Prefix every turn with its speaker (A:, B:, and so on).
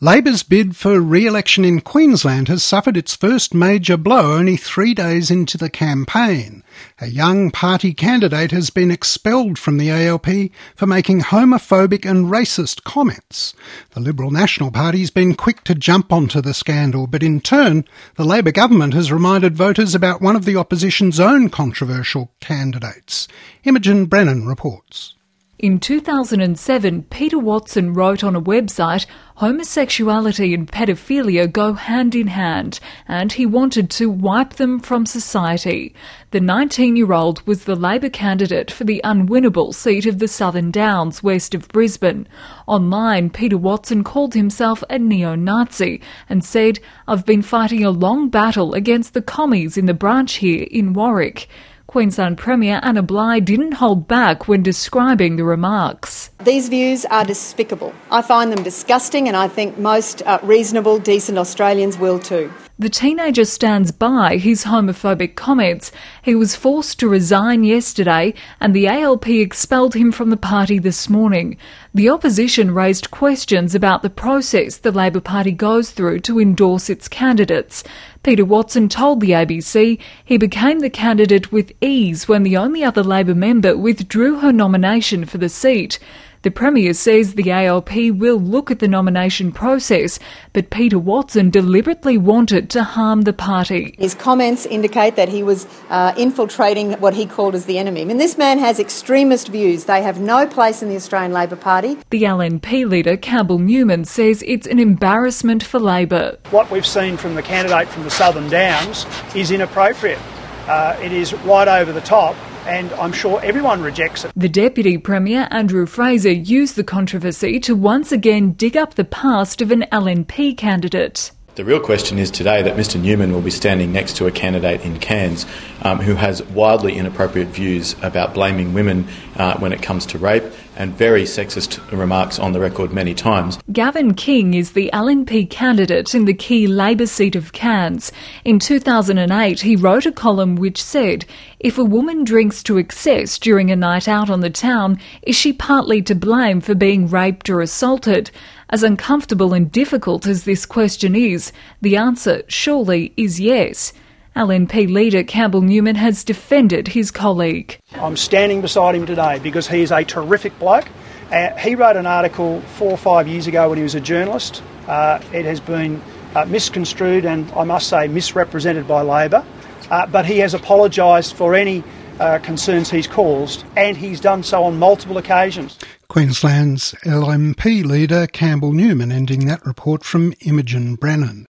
A: Labor's bid for re-election in Queensland has suffered its first major blow only 3 days into the campaign. A young party candidate has been expelled from the ALP for making homophobic and racist comments. The Liberal National Party has been quick to jump onto the scandal, but in turn, the Labor government has reminded voters about one of the opposition's own controversial candidates. Imogen Brennan reports.
B: In 2007, Peter Watson wrote on a website, "Homosexuality and pedophilia go hand in hand," and he wanted to wipe them from society. The 19-year-old was the Labor candidate for the unwinnable seat of the Southern Downs, west of Brisbane. Online, Peter Watson called himself a neo-Nazi and said, "I've been fighting a long battle against the commies in the branch here in Warwick." Queensland Premier Anna Bligh didn't hold back when describing the remarks.
C: These views are despicable. I find them disgusting, and I think most reasonable, decent Australians will too.
B: The teenager stands by his homophobic comments. He was forced to resign yesterday and the ALP expelled him from the party this morning. The opposition raised questions about the process the Labor Party goes through to endorse its candidates. Peter Watson told the ABC he became the candidate with ease when the only other Labor member withdrew her nomination for the seat. The Premier says the ALP will look at the nomination process, but Peter Watson deliberately wanted to harm the party.
C: His comments indicate that he was infiltrating what he called as the enemy. I mean, this man has extremist views. They have no place in the Australian Labor Party.
B: The LNP leader, Campbell Newman, says it's an embarrassment for Labor.
D: What we've seen from the candidate from the Southern Downs is inappropriate. It is right over the top, and I'm sure everyone rejects it.
B: The Deputy Premier, Andrew Fraser, used the controversy to once again dig up the past of an LNP candidate.
E: The real question is today that Mr Newman will be standing next to a candidate in Cairns who has wildly inappropriate views about blaming women when it comes to rape and very sexist remarks on the record many times.
B: Gavin King is the LNP candidate in the key Labor seat of Cairns. In 2008, he wrote a column which said, "If a woman drinks to excess during a night out on the town, is she partly to blame for being raped or assaulted?" As uncomfortable and difficult as this question is, the answer surely is yes. LNP leader Campbell Newman has defended his colleague.
D: I'm standing beside him today because he is a terrific bloke. He wrote an article 4 or 5 years ago when he was a journalist. It has been misconstrued and, I must say, misrepresented by Labor. But he has apologised for any concerns he's caused, and he's done so on multiple occasions.
A: Queensland's LNP leader Campbell Newman ending that report from Imogen Brennan.